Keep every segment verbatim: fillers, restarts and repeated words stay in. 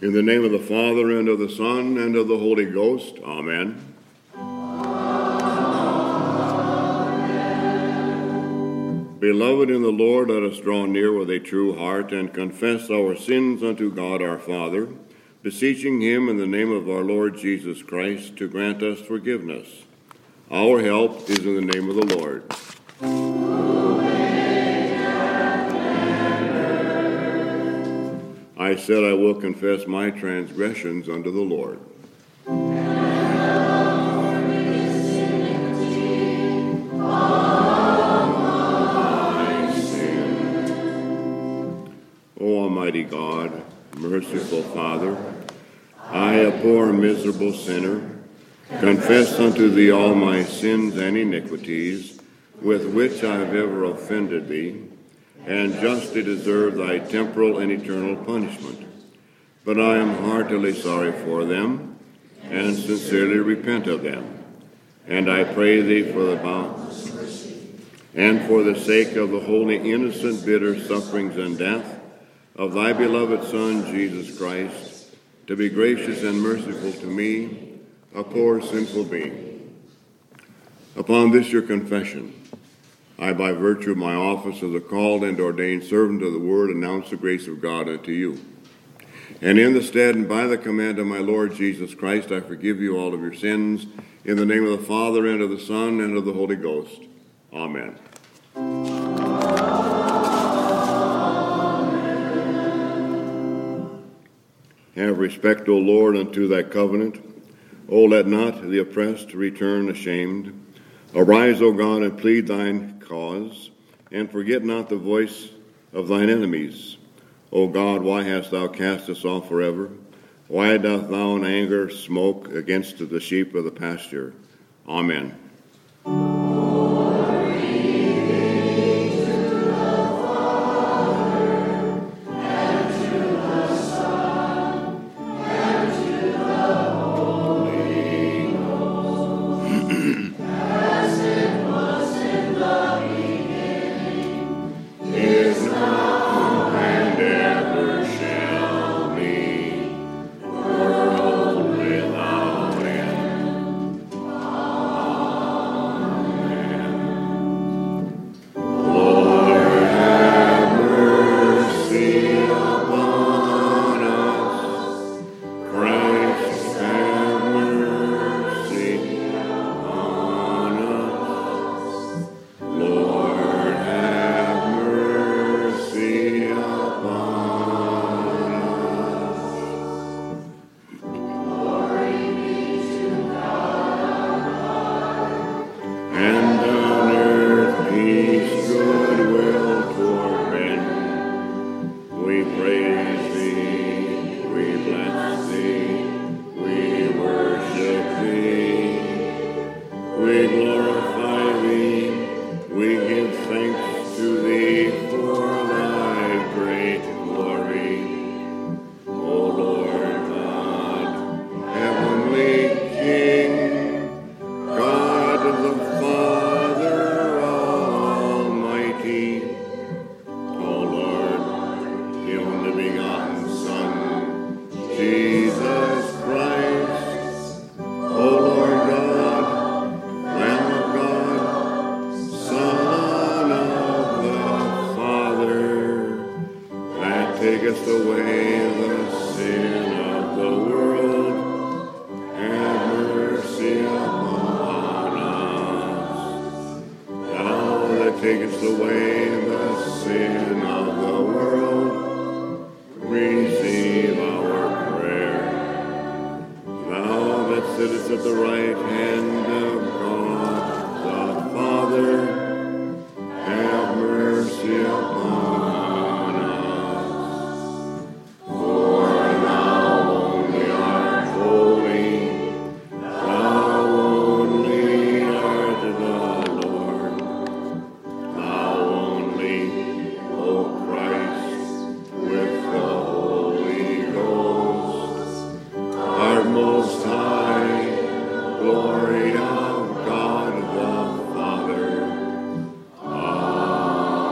In the name of the Father, and of the Son, and of the Holy Ghost. Amen. Amen. Beloved in the Lord, let us draw near with a true heart and confess our sins unto God our Father, beseeching him in the name of our Lord Jesus Christ to grant us forgiveness. Our help is in the name of the Lord. I said, I will confess my transgressions unto the Lord. O Almighty God, merciful Father, I, a poor miserable sinner, confess unto thee all my sins and iniquities, with which I have ever offended thee, and justly deserve thy temporal and eternal punishment. But I am heartily sorry for them, and sincerely repent of them. And I pray thee for the bounty, and for the sake of the holy, innocent, bitter sufferings and death of thy beloved Son, Jesus Christ, to be gracious and merciful to me, a poor sinful being. Upon this your confession, I, by virtue of my office as a called and ordained servant of the word, announce the grace of God unto you. And in the stead and by the command of my Lord Jesus Christ, I forgive you all of your sins, in the name of the Father, and of the Son, and of the Holy Ghost. Amen. Amen. Have respect, O Lord, unto thy covenant. O let not the oppressed return ashamed. Arise, O God, and plead thine cause, and forget not the voice of thine enemies. O God, why hast thou cast us off forever? Why doth thou in anger smoke against the sheep of the pasture? Amen.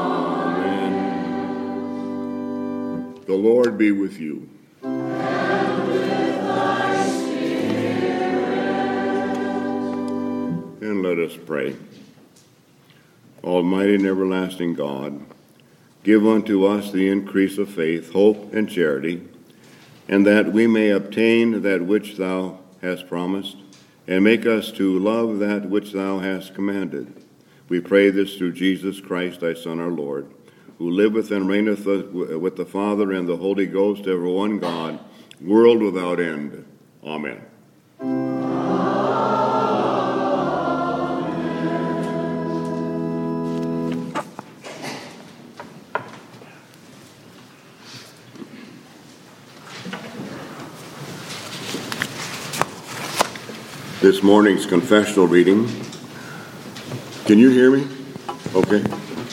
The Lord be with you. And let us pray. Almighty and everlasting God, give unto us the increase of faith, hope, and charity, and that we may obtain that which thou hast promised, and make us to love that which thou hast commanded. We pray this through Jesus Christ, thy Son, our Lord, who liveth and reigneth with the Father and the Holy Ghost, ever one God, world without end. Amen. This morning's confessional reading. Can you hear me? Okay.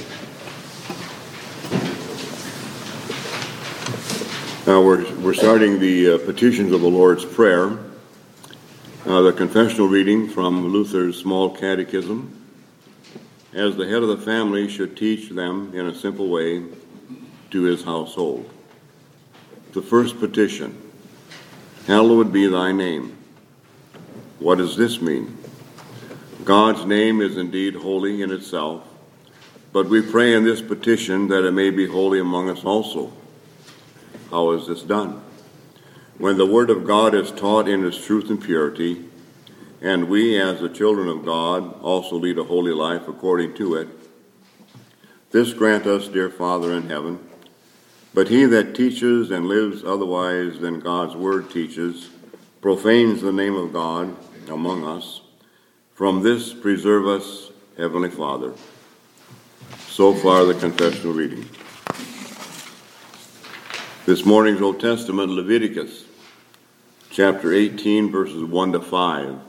Now we're we're starting the uh, petitions of the Lord's Prayer. Uh, the confessional reading from Luther's Small Catechism. As the head of the family should teach them in a simple way to his household. The first petition. Hallowed be thy name. What does this mean? God's name is indeed holy in itself, but we pray in this petition that it may be holy among us also. How is this done? When the Word of God is taught in its truth and purity, and we as the children of God also lead a holy life according to it, this grant us, dear Father in heaven. But he that teaches and lives otherwise than God's Word teaches profanes the name of God among us. From this preserve us, Heavenly Father. So far the confessional reading. This morning's Old Testament, Leviticus, chapter eighteen, verses one to five.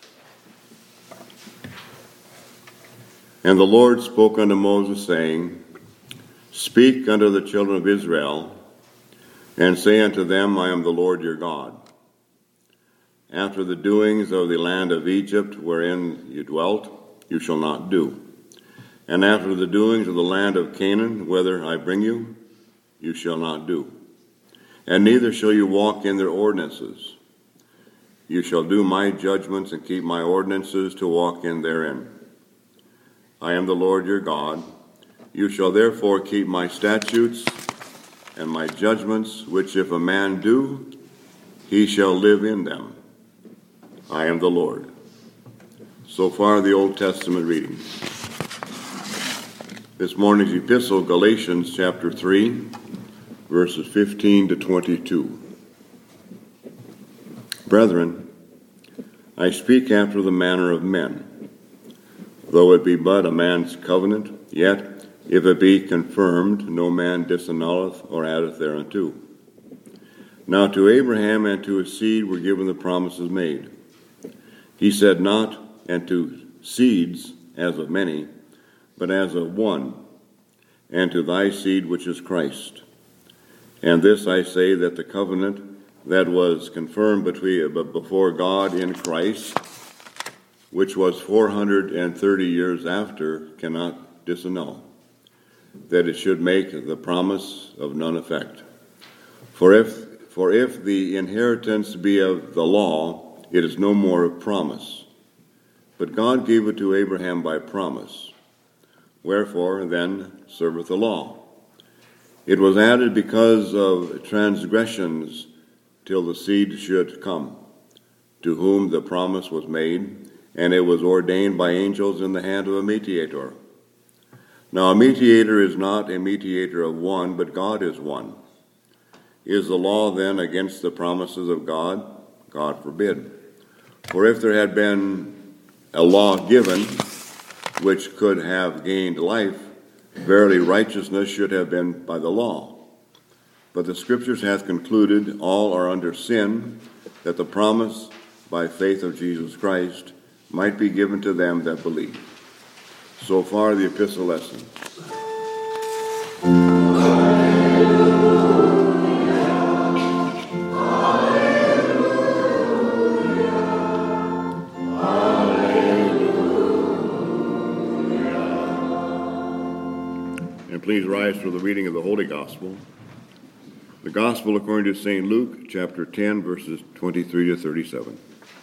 And the Lord spoke unto Moses, saying, Speak unto the children of Israel, and say unto them, I am the Lord your God. After the doings of the land of Egypt wherein you dwelt, you shall not do. And after the doings of the land of Canaan, whither I bring you, you shall not do. And neither shall you walk in their ordinances. You shall do my judgments and keep my ordinances to walk in therein. I am the Lord your God. You shall therefore keep my statutes and my judgments, which if a man do, he shall live in them. I am the Lord. So far, the Old Testament reading. This morning's epistle, Galatians chapter three, verses fifteen to twenty-two. Brethren, I speak after the manner of men. Though it be but a man's covenant, yet if it be confirmed, no man disannulleth or addeth thereunto. Now to Abraham and to his seed were given the promises made. He said not, and to seeds as of many, but as of one, and to thy seed which is Christ. And this I say, that the covenant that was confirmed between, before God in Christ, which was four hundred and thirty years after, cannot disannul, that it should make the promise of none effect. For if, for if the inheritance be of the law, it is no more of promise. But God gave it to Abraham by promise. Wherefore then serveth the law? It was added because of transgressions till the seed should come, to whom the promise was made, and it was ordained by angels in the hand of a mediator. Now a mediator is not a mediator of one, but God is one. Is the law then against the promises of God? God forbid. For if there had been a law given which could have gained life, verily righteousness should have been by the law. But the Scriptures hath concluded all are under sin, that the promise by faith of Jesus Christ might be given to them that believe. So far the epistle lesson. Please rise for the reading of the Holy Gospel. The Gospel according to Saint Luke, chapter ten, verses twenty-three to thirty-seven.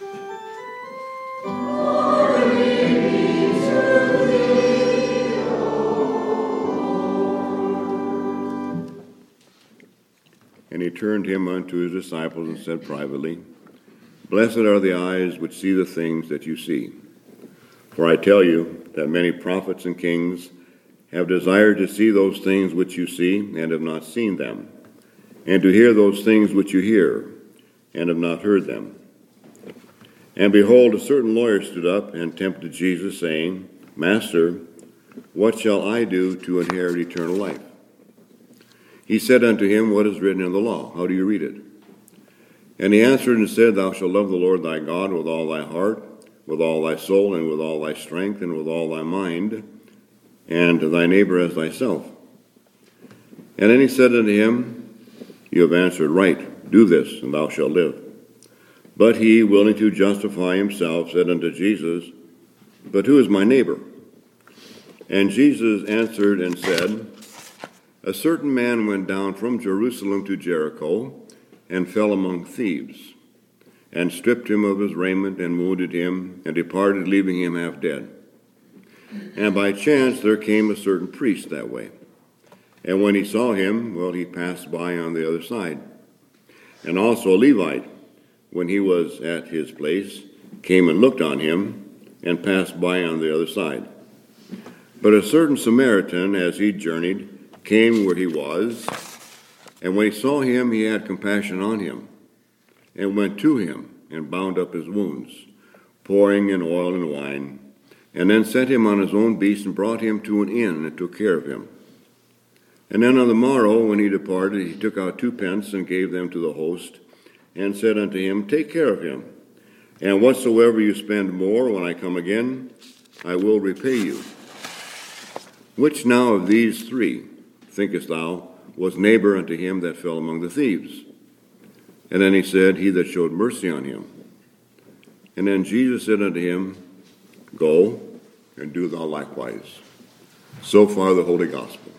And he turned him unto his disciples and said privately, Blessed are the eyes which see the things that you see. For I tell you that many prophets and kings have desired to see those things which you see and have not seen them, and to hear those things which you hear, and have not heard them. And behold, a certain lawyer stood up and tempted Jesus, saying, Master, what shall I do to inherit eternal life? He said unto him, What is written in the law? How do you read it? And he answered and said, Thou shalt love the Lord thy God with all thy heart, with all thy soul, and with all thy strength, and with all thy mind, and thy neighbor as thyself. And then he said unto him, You have answered right. Do this, and thou shalt live. But he, willing to justify himself, said unto Jesus, But who is my neighbor? And Jesus answered and said, A certain man went down from Jerusalem to Jericho, and fell among thieves, and stripped him of his raiment, and wounded him, and departed, leaving him half dead. And by chance there came a certain priest that way. And when he saw him, well, he passed by on the other side. And also a Levite, when he was at his place, came and looked on him, and passed by on the other side. But a certain Samaritan, as he journeyed, came where he was, and when he saw him, he had compassion on him, and went to him, and bound up his wounds, pouring in oil and wine, and then set him on his own beast, and brought him to an inn, and took care of him. And then on the morrow, when he departed, he took out two pence, and gave them to the host, and said unto him, Take care of him, and whatsoever you spend more, when I come again, I will repay you. Which now of these three, thinkest thou, was neighbor unto him that fell among the thieves? And then he said, He that showed mercy on him. And then Jesus said unto him, Go, and do thou likewise. So far the Holy Gospel.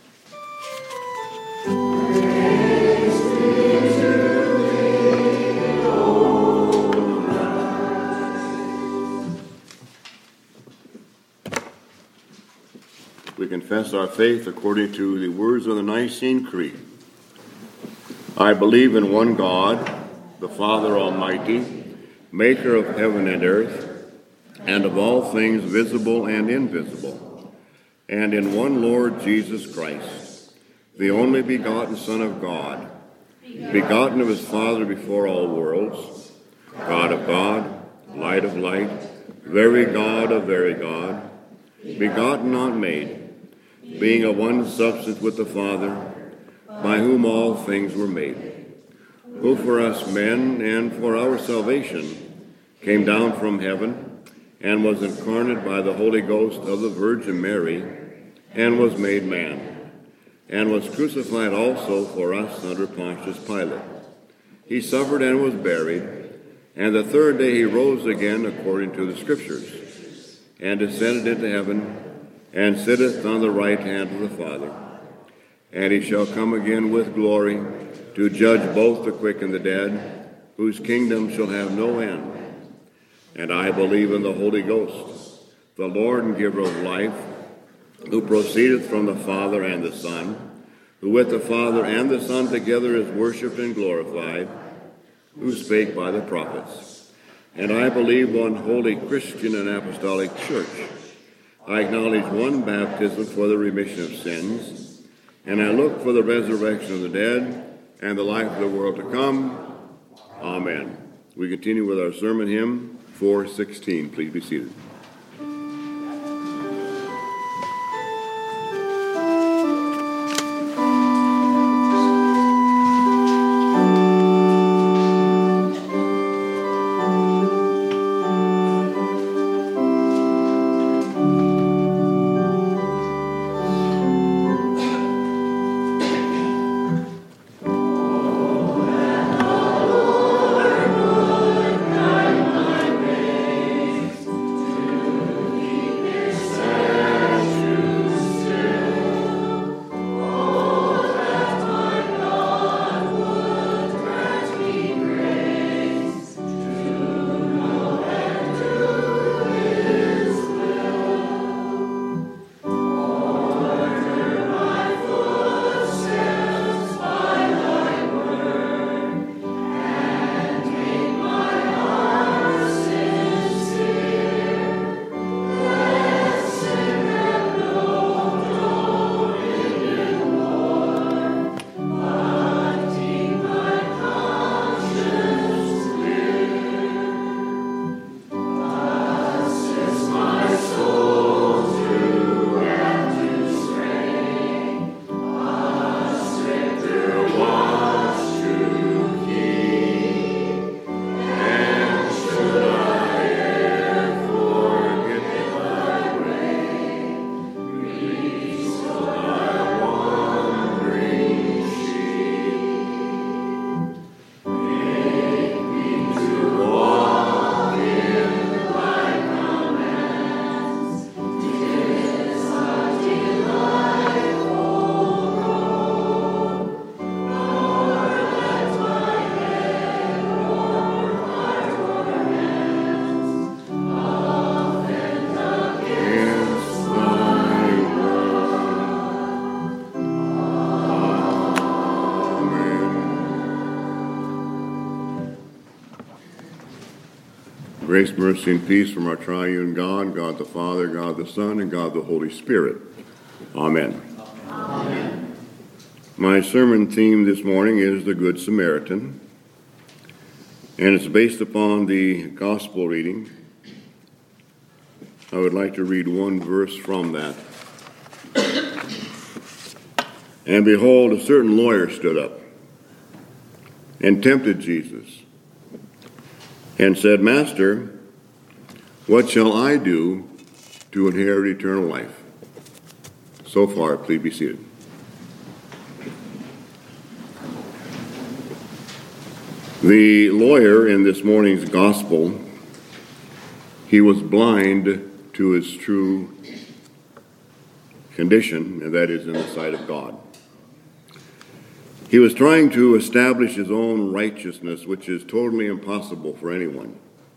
We confess our faith according to the words of the Nicene Creed. I believe in one God, the Father Almighty, maker of heaven and earth, and of all things visible and invisible, and in one Lord Jesus Christ, the only begotten Son of God, begotten of his Father before all worlds, God of God, light of light, very God of very God, begotten, not made, being of one substance with the Father, by whom all things were made, who for us men and for our salvation came down from heaven, and was incarnate by the Holy Ghost of the Virgin Mary, and was made man, and was crucified also for us under Pontius Pilate. He suffered and was buried, and the third day he rose again according to the Scriptures, and descended into heaven, and sitteth on the right hand of the Father. And he shall come again with glory, to judge both the quick and the dead, whose kingdom shall have no end. And I believe in the Holy Ghost, the Lord and giver of life, who proceedeth from the Father and the Son, who with the Father and the Son together is worshipped and glorified, who spake by the prophets. And I believe one holy Christian and apostolic church. I acknowledge one baptism for the remission of sins, and I look for the resurrection of the dead and the life of the world to come. Amen. We continue with our sermon hymn, four sixteen. Please be seated. Grace, mercy, and peace from our triune God, God the Father, God the Son, and God the Holy Spirit. Amen. Amen. My sermon theme this morning is the Good Samaritan, and it's based upon the gospel reading. I would like to read one verse from that. And behold, a certain lawyer stood up and tempted Jesus, and said, Master, what shall I do to inherit eternal life? So far, please be seated. The lawyer in this morning's gospel, he was blind to his true condition, and that is in the sight of God. He was trying to establish his own righteousness, which is totally impossible for anyone.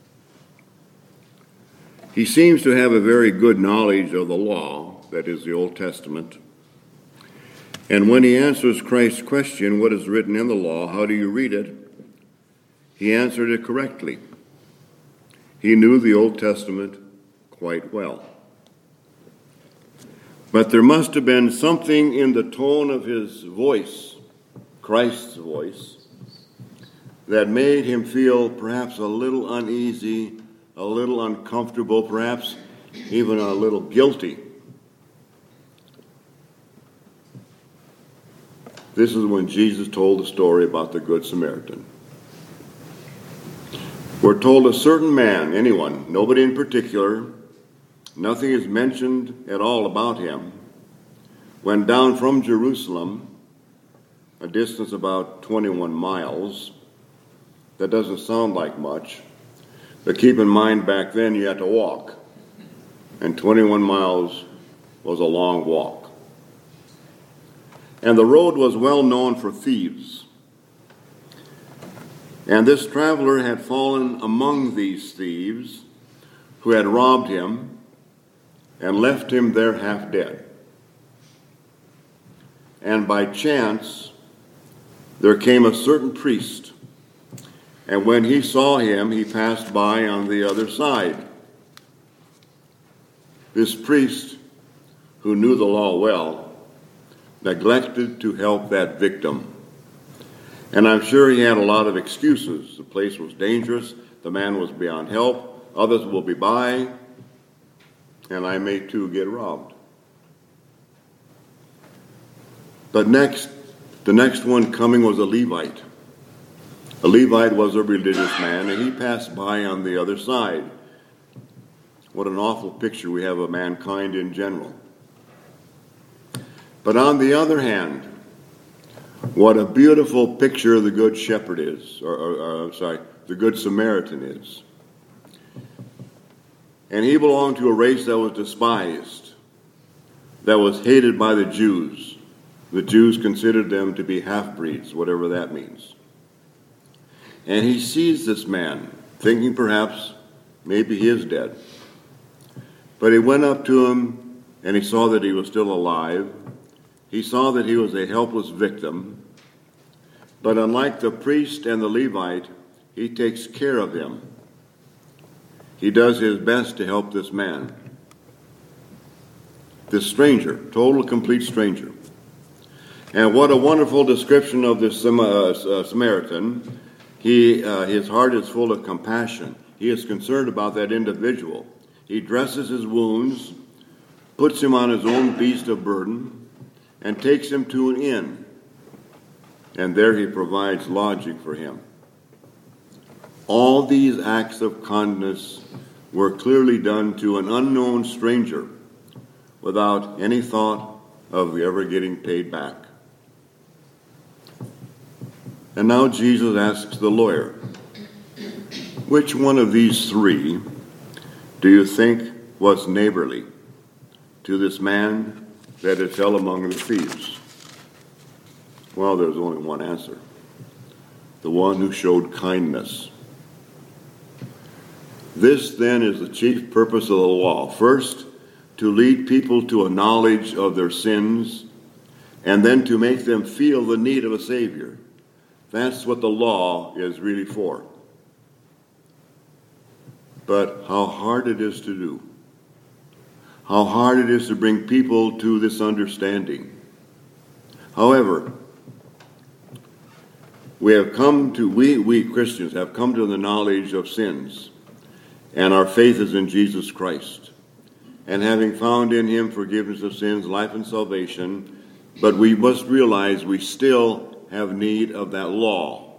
He seems to have a very good knowledge of the law, that is the Old Testament. And when he answers Christ's question, what is written in the law, how do you read it? He answered it correctly. He knew the Old Testament quite well. But there must have been something in the tone of his voice, Christ's voice, that made him feel perhaps a little uneasy, a little uncomfortable, perhaps even a little guilty. This is when Jesus told the story about the Good Samaritan. We're told a certain man, anyone, nobody in particular, nothing is mentioned at all about him, went down from Jerusalem, a distance about twenty-one miles. That doesn't sound like much, but keep in mind back then you had to walk, and twenty-one miles was a long walk. And the road was well known for thieves. And this traveler had fallen among these thieves who had robbed him and left him there half dead. And by chance, there came a certain priest, and when he saw him, he passed by on the other side. This priest, who knew the law well, neglected to help that victim. And I'm sure he had a lot of excuses. The place was dangerous, the man was beyond help, others will be by, and I may too get robbed. But next, the next one coming was a Levite. A Levite was a religious man, and he passed by on the other side. What an awful picture we have of mankind in general. But on the other hand, what a beautiful picture the Good Shepherd is, or, or, or sorry, the Good Samaritan is. And he belonged to a race that was despised, that was hated by the Jews. The Jews considered them to be half-breeds, whatever that means. And he sees this man, thinking perhaps maybe he is dead. But he went up to him, and he saw that he was still alive. He saw that he was a helpless victim. But unlike the priest and the Levite, he takes care of him. He does his best to help this man. This stranger, total, complete stranger. And what a wonderful description of this uh, Samaritan. He, uh, his heart is full of compassion. He is concerned about that individual. He dresses his wounds, puts him on his own beast of burden, and takes him to an inn. And there he provides lodging for him. All these acts of kindness were clearly done to an unknown stranger without any thought of ever getting paid back. And now Jesus asks the lawyer, which one of these three do you think was neighborly to this man that is fell among the thieves? Well, there's only one answer. The one who showed kindness. This, then, is the chief purpose of the law. First, to lead people to a knowledge of their sins, and then to make them feel the need of a Savior. That's what the law is really for. but how hard it is to do. How hard it is to bring people to this understanding. However, we have come to, we, we Christians have come to the knowledge of sins, and our faith is in Jesus Christ. And having found in him forgiveness of sins, life and salvation, but we must realize we still have need of that law.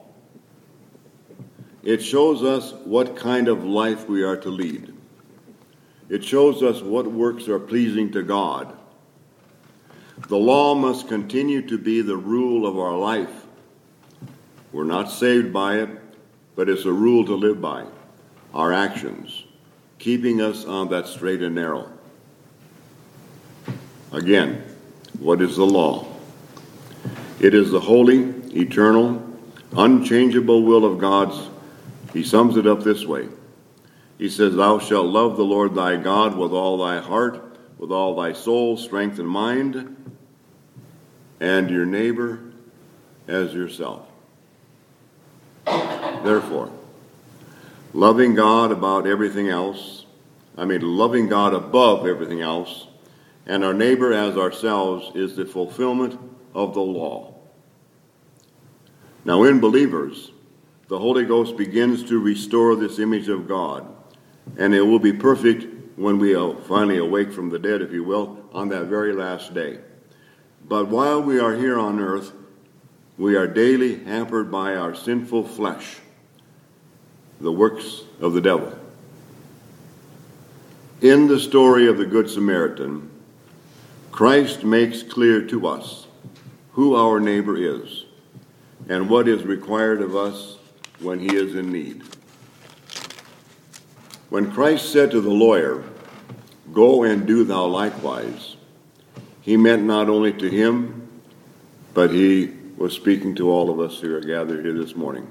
It shows us what kind of life we are to lead. It shows us what works are pleasing to God. The law must continue to be the rule of our life. We're not saved by it, but it's a rule to live by. Our actions, keeping us on that straight and narrow. Again, what is the law? It is the holy, eternal, unchangeable will of God's. He sums it up this way. He says, "Thou shalt love the Lord thy God with all thy heart, with all thy soul, strength, and mind, and your neighbor as yourself." Therefore, loving God about everything else, I mean loving God above everything else, and our neighbor as ourselves is the fulfillment of the law. Now in believers, the Holy Ghost begins to restore this image of God, and it will be perfect when we finally awake from the dead, if you will, on that very last day. But while we are here on earth, we are daily hampered by our sinful flesh, the works of the devil. In the story of the Good Samaritan, Christ makes clear to us who our neighbor is and what is required of us when he is in need. When Christ said to the lawyer, "Go and do thou likewise," he meant not only to him, but he was speaking to all of us who are gathered here this morning.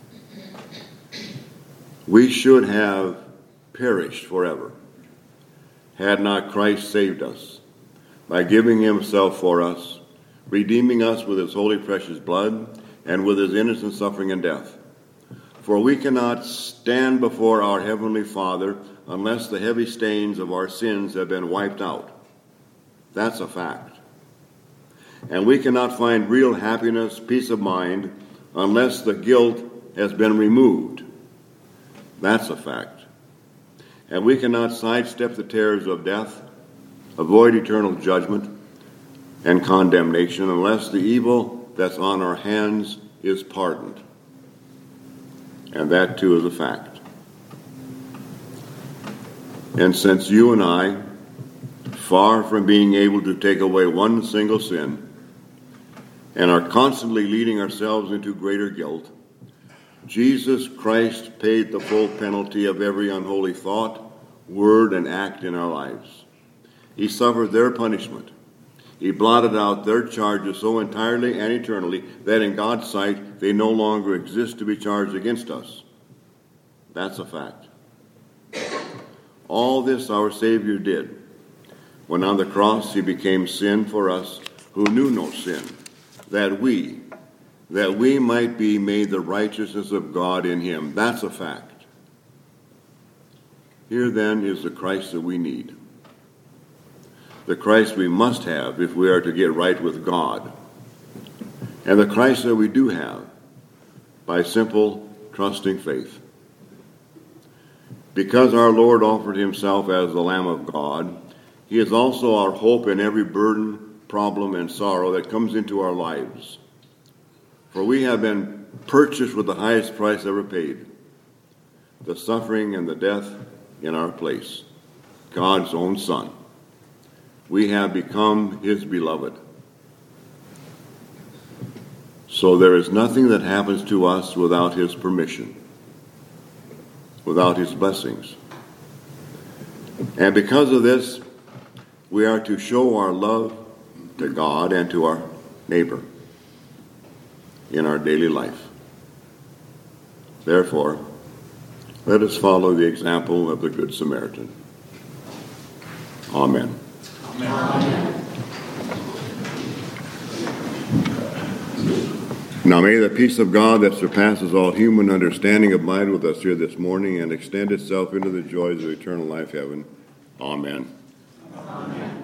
We should have perished forever had not Christ saved us by giving himself for us, redeeming us with his holy precious blood and with his innocent suffering and death. For we cannot stand before our Heavenly Father unless the heavy stains of our sins have been wiped out. That's a fact. And we cannot find real happiness, peace of mind, unless the guilt has been removed. That's a fact. And we cannot sidestep the terrors of death, avoid eternal judgment and condemnation, unless the evil that's on our hands is pardoned. And that too is a fact. And since you and I, far from being able to take away one single sin, and are constantly leading ourselves into greater guilt, Jesus Christ paid the full penalty of every unholy thought, word, and act in our lives. He suffered their punishment. He blotted out their charges so entirely and eternally that in God's sight they no longer exist to be charged against us. That's a fact. All this our Savior did when on the cross he became sin for us who knew no sin, that we, that we might be made the righteousness of God in him. That's a fact. Here then is the Christ that we need. The Christ we must have if we are to get right with God. And the Christ that we do have by simple, trusting faith. Because our Lord offered himself as the Lamb of God, he is also our hope in every burden, problem, and sorrow that comes into our lives. For we have been purchased with the highest price ever paid, the suffering and the death in our place, God's own Son. We have become his beloved. So there is nothing that happens to us without his permission, without his blessings. And because of this, we are to show our love to God and to our neighbor in our daily life. Therefore, let us follow the example of the Good Samaritan. Amen. Amen. Now may the peace of God that surpasses all human understanding abide with us here this morning and extend itself into the joys of eternal life heaven. Amen. Amen.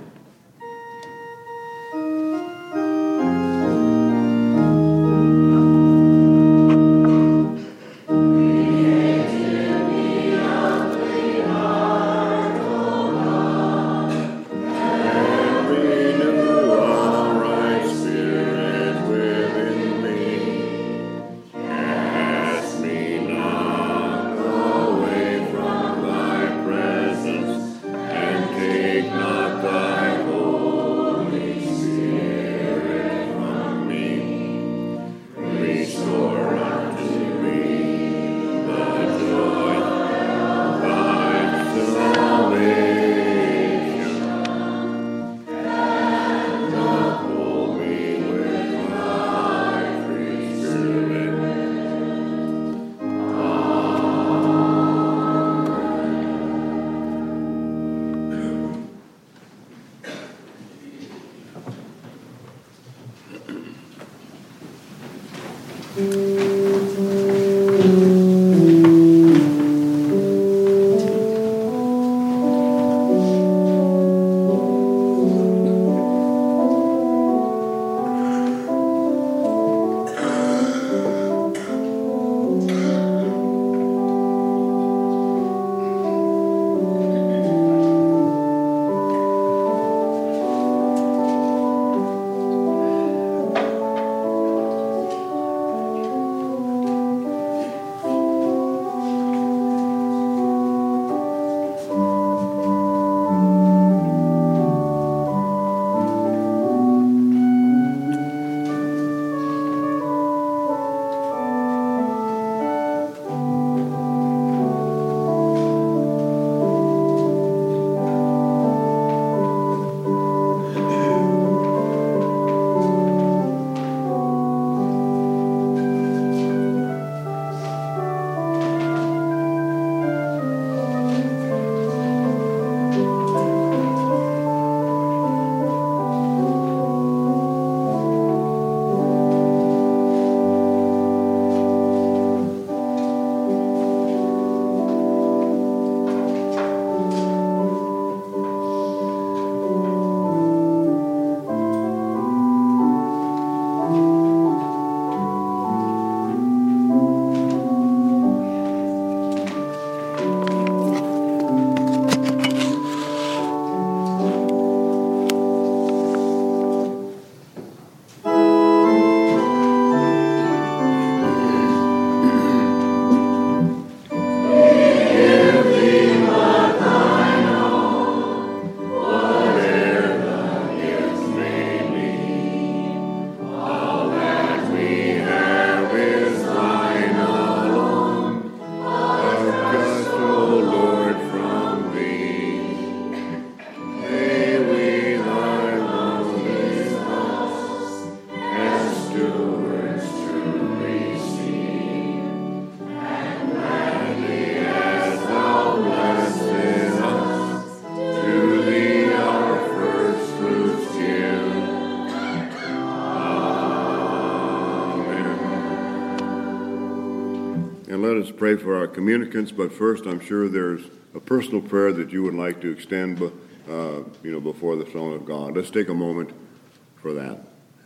And let us pray for our communicants, but first I'm sure there's a personal prayer that you would like to extend uh, you know, before the throne of God. Let's take a moment for that.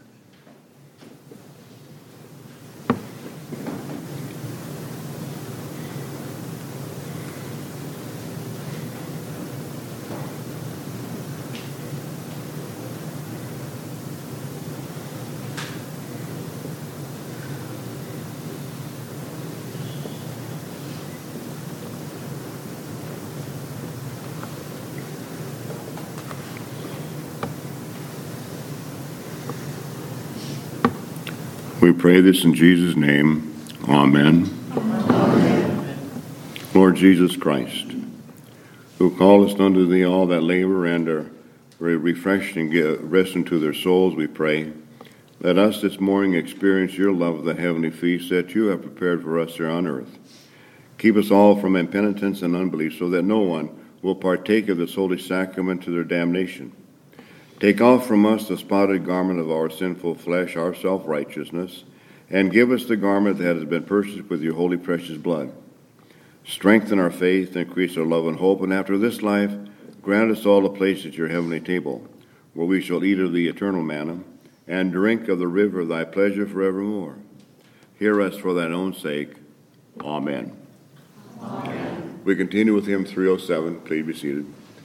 We pray this in Jesus' name. Amen. Amen. Lord Jesus Christ, who callest unto thee all that labor and are refreshed and get rest into their souls, we pray, let us this morning experience your love of the heavenly feast that you have prepared for us here on earth. Keep us all from impenitence and unbelief, so that no one will partake of this holy sacrament to their damnation. Take off from us the spotted garment of our sinful flesh, our self-righteousness, and give us the garment that has been purchased with your holy precious blood. Strengthen our faith, increase our love and hope, and after this life, grant us all a place at your heavenly table, where we shall eat of the eternal manna, and drink of the river of thy pleasure forevermore. Hear us for thine own sake. Amen. Amen. We continue with hymn three oh seven. Please be seated.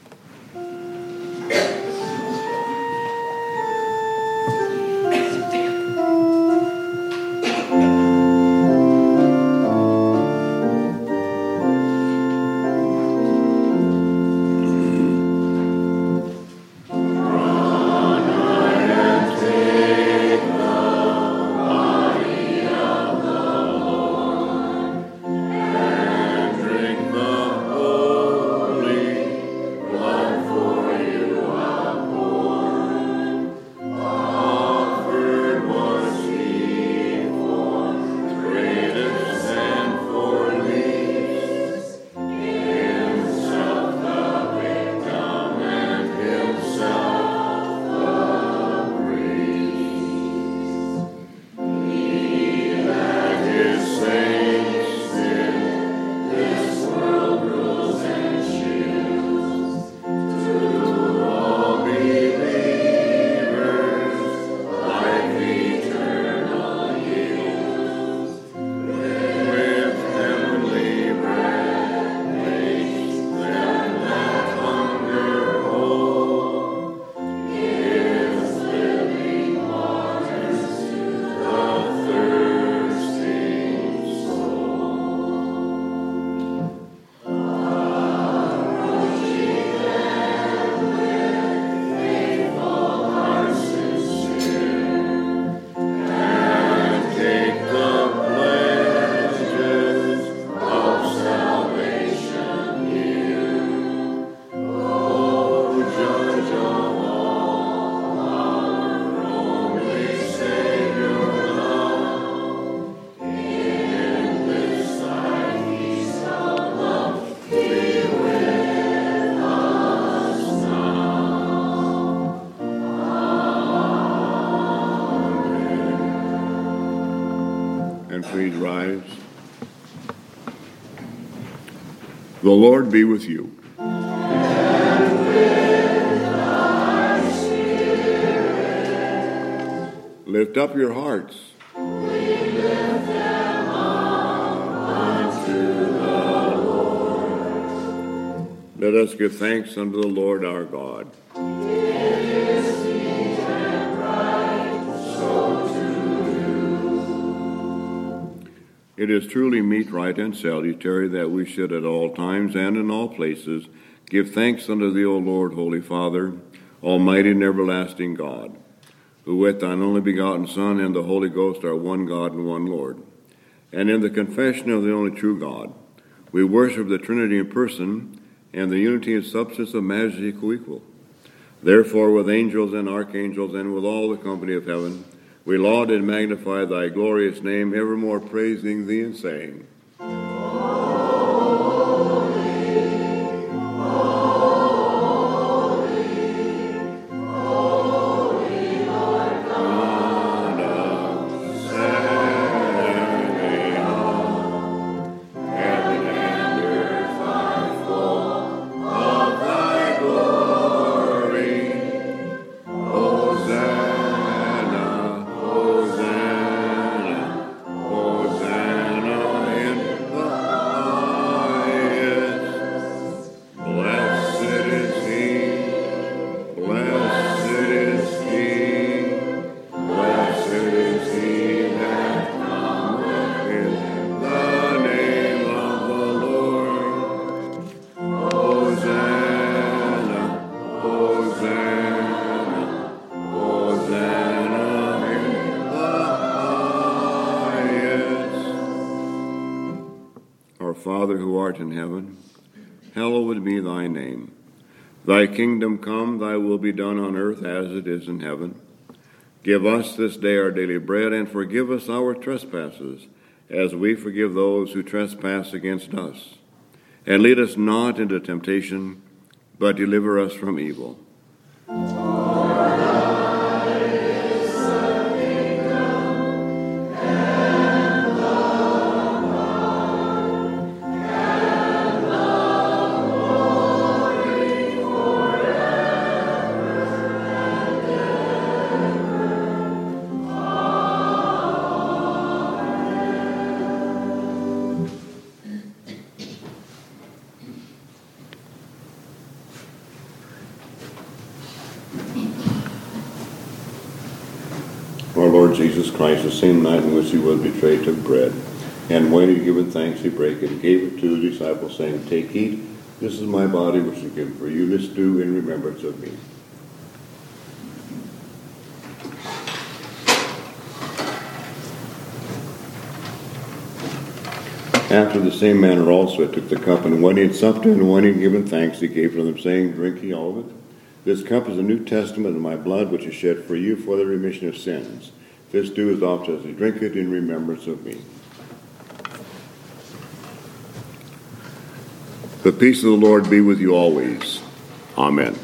Please rise. The Lord be with you. And with thy spirit. Lift up your hearts. We lift them up unto the Lord. Let us give thanks unto the Lord our God. It is truly meet, right, and salutary that we should at all times and in all places give thanks unto thee, O Lord, Holy Father, Almighty and everlasting God, who with thine only begotten Son and the Holy Ghost are one God and one Lord. And in the confession of the only true God, we worship the Trinity in person and the unity and substance of majesty co-equal. Therefore, with angels and archangels and with all the company of heaven, we laud and magnify thy glorious name, evermore praising thee and saying, Father who art in heaven, hallowed be thy name. Thy kingdom come, thy will be done on earth as it is in heaven. Give us this day our daily bread, and forgive us our trespasses, as we forgive those who trespass against us. And lead us not into temptation, but deliver us from evil. For thine is the kingdom, and Lord Jesus Christ, the same night in which he was betrayed, took bread. And when he had given thanks, he brake it and gave it to the disciples, saying, Take, eat. This is my body, which is given for you. This do in remembrance of me. After the same manner also he took the cup, and when he had supped and when he had given thanks, he gave to them, saying, Drink ye all of it. This cup is the New Testament of my blood, which is shed for you for the remission of sins. This do as often as you drink it in remembrance of me. The peace of the Lord be with you always. Amen.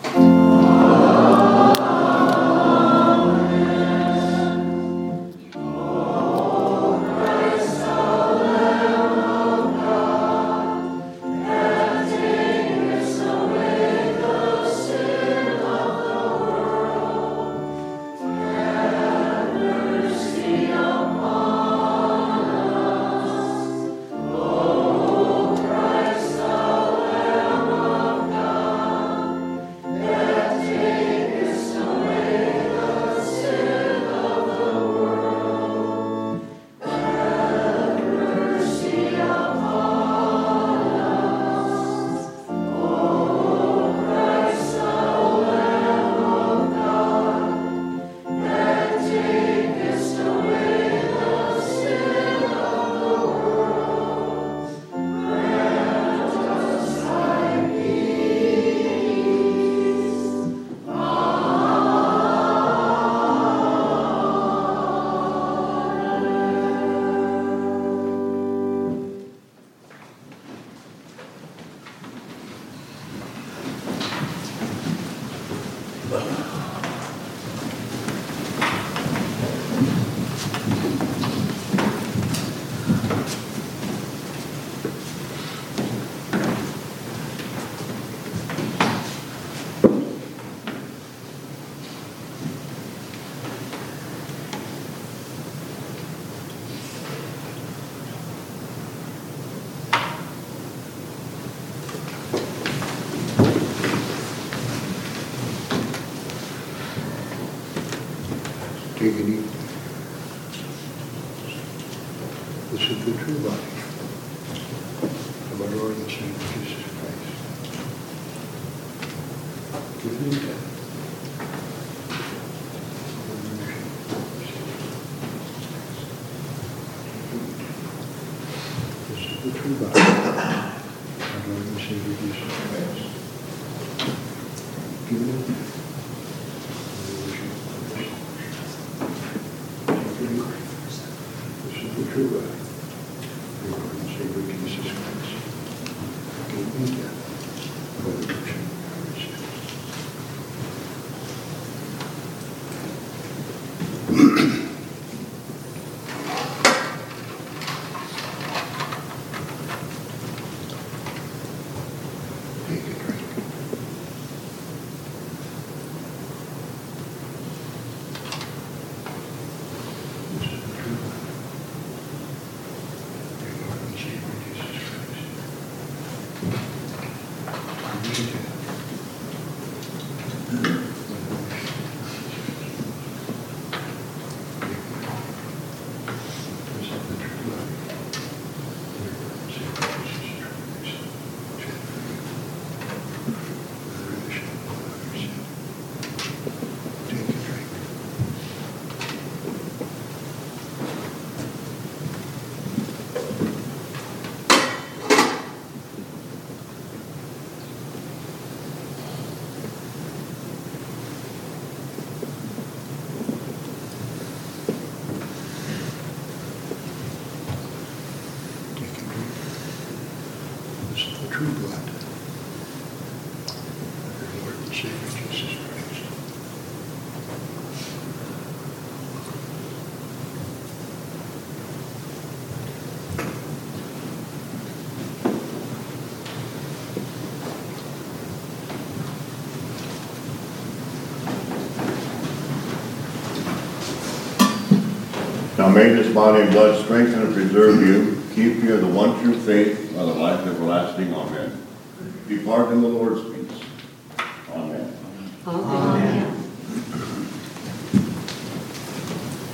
Take and eat. This is the true body of our Lord and Savior Jesus Christ. Give me that. This is the true body of our Lord and Savior Jesus Christ. Give me that. True body, your Lord and Savior Jesus Christ, gave me death for the remission of our sins. Take a drink. This is the true body. True blood of your Lord and Savior Jesus Christ. Now may this body and blood strengthen and preserve you, keep you in the one true faith, by the life everlasting. Amen. Depart in the Lord's peace. Amen. Amen.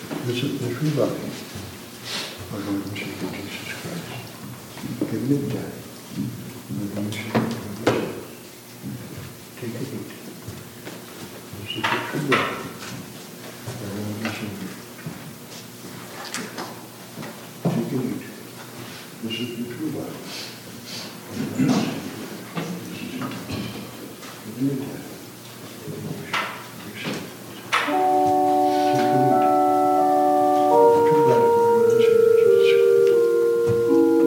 Visit the true body, our Lord and Savior Jesus Christ, given in death, for the remission of our sins. Take and eat. This is the true body, our Lord and Savior. Take and eat. This is the true body, our Lord and Savior. Given in death, for the remission of your sins. Take and eat. True body of our Lord and Savior Jesus Christ.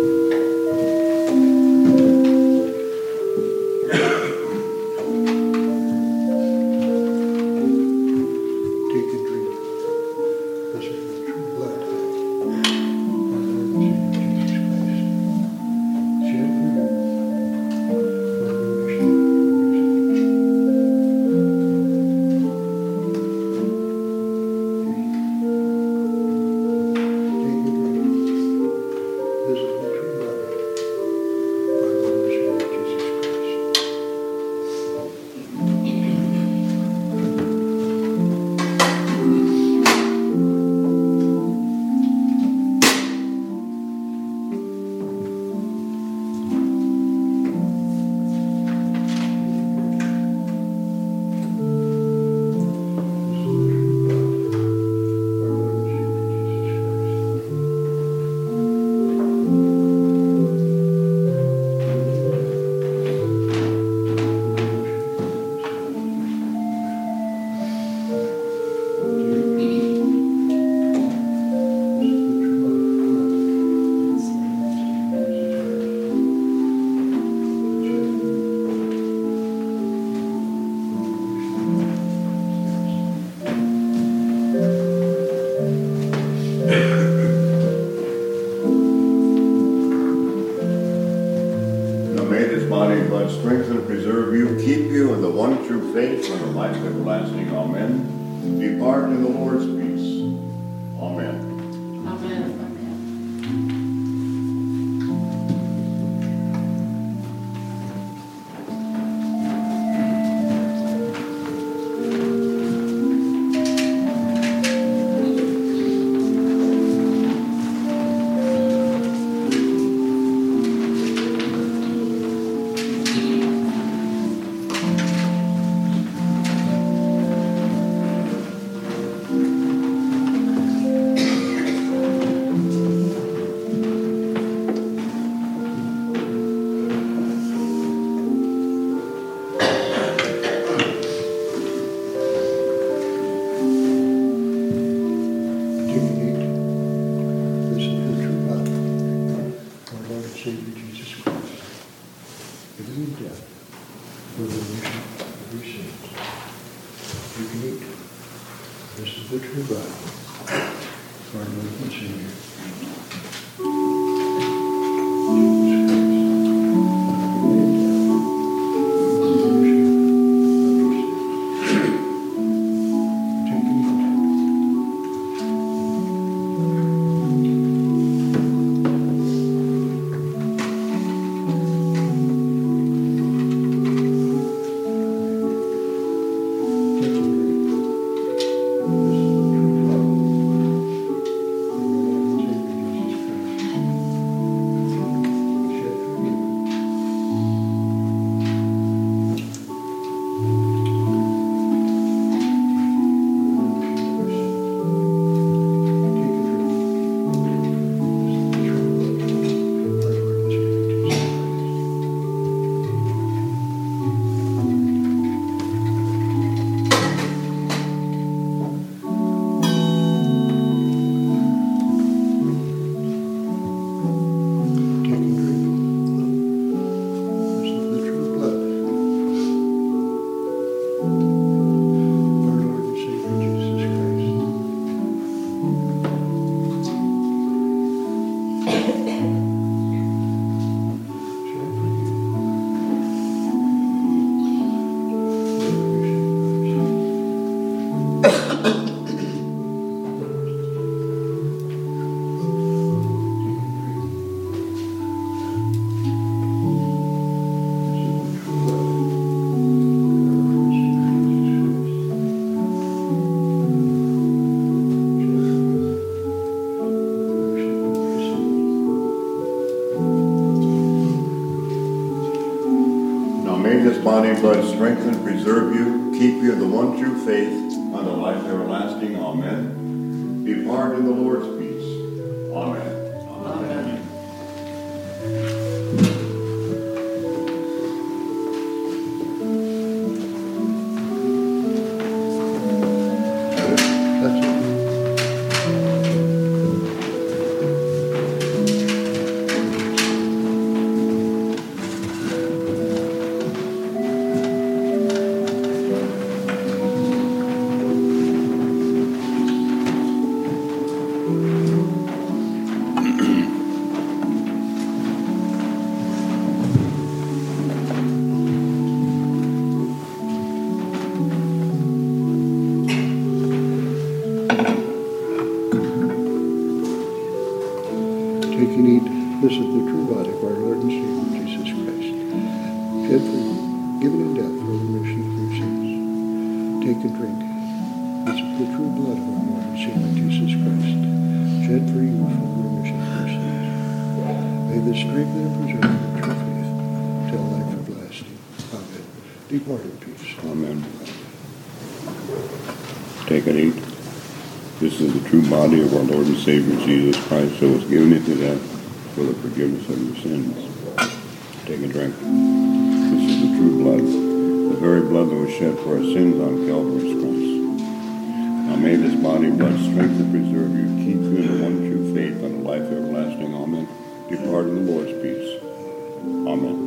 Take and drink. This is the true blood of our Lord and Savior Jesus Christ, shed for you for the remission of your sins. Take and drink. This is the true body of our Lord and Savior Jesus Christ. Now may this body and blood strengthen and preserve you, keep you in the one true faith and the life everlasting. Amen. Depart in the Lord's peace. Amen. Amen. Take and eat. This is the true body of our Lord and Savior Jesus Christ, given in death for the remission of your sins. You can eat. This is the true body of our Lord and Savior Jesus Christ. God strengthen, preserve you, keep you in the one true faith, unto life everlasting. Amen. Depart in the Lord's peace. Amen. Amen. That's it. Take and eat. This is the true body of our Lord and Savior Jesus Christ, shed for you, given in death for the remission of your sins. Take and drink. This is the true blood of our Lord and Savior Jesus Christ, shed for you for the remission of your sins. May the strength and preserve your true faith till life everlasting. Amen. Depart in peace. Amen. Take and eat. This is the true body of our Lord and Savior Jesus Christ, who was given into death for the forgiveness of your sins. Take and drink. This is the true blood, the very blood that was shed for our sins on Calvary's cross. Now may this body and blood strengthen, preserve you, keep you in the one true faith unto life everlasting. Amen. Depart in the Lord's peace. Amen.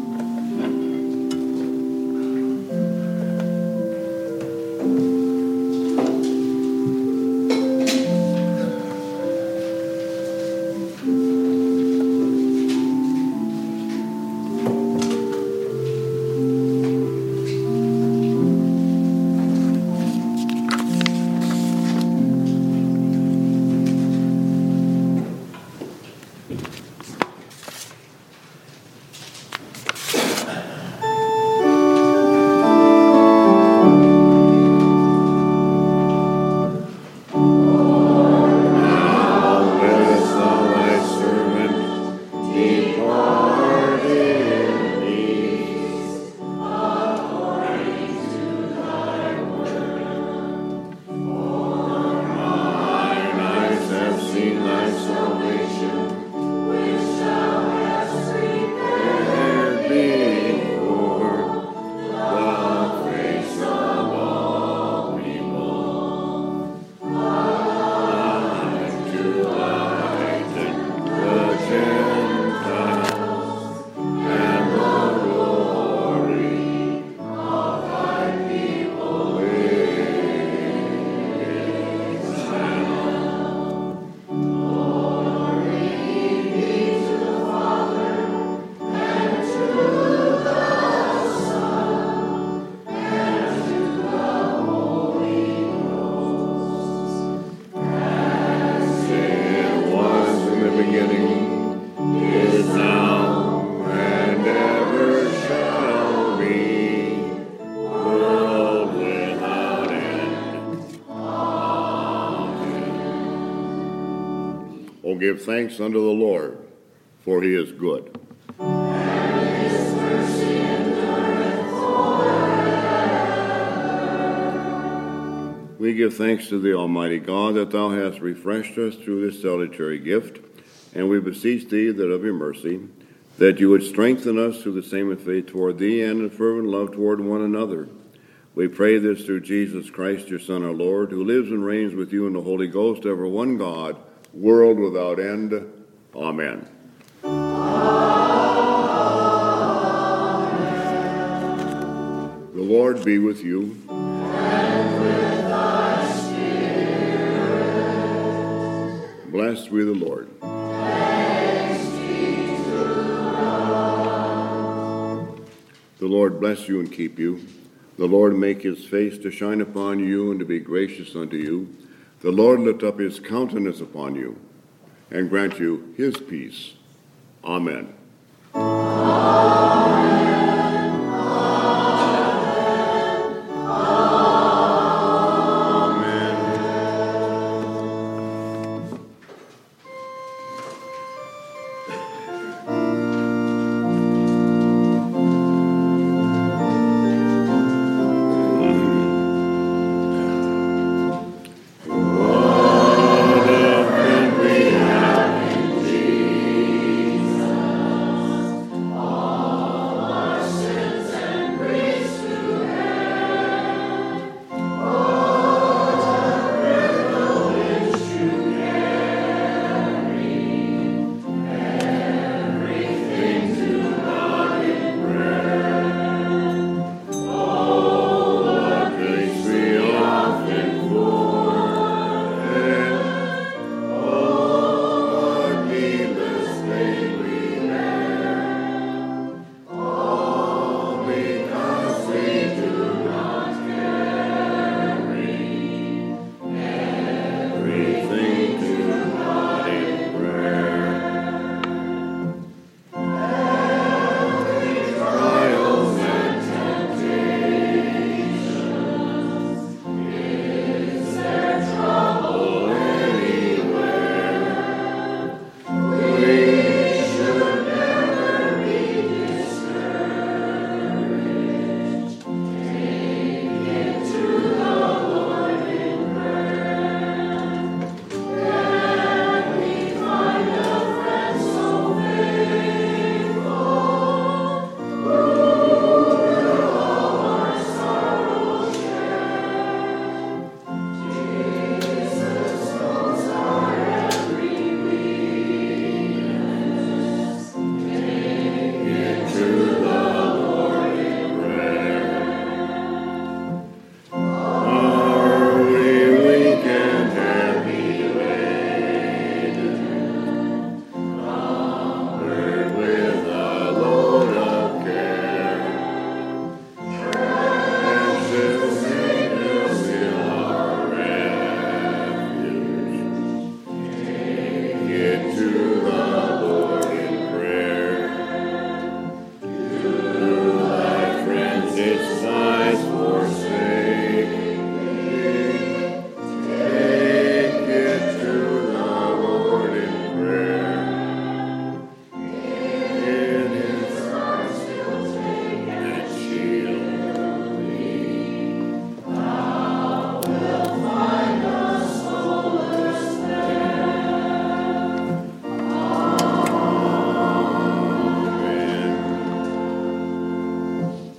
O give thanks unto the Lord, for he is good. And his mercy endureth forever. We give thanks to thee, Almighty God, that thou hast refreshed us through this salutary gift, and we beseech thee that of your mercy, that you would strengthen us through the same faith toward thee and in fervent love toward one another. We pray this through Jesus Christ, your Son, our Lord, who lives and reigns with you in the Holy Ghost, ever one God, world without end. Amen. Amen. The Lord be with you. And with thy spirit. Blessed be the Lord. Thanks be to God. The Lord bless you and keep you. The Lord make his face to shine upon you and to be gracious unto you. The Lord lift up his countenance upon you and grant you his peace. Amen. Amen.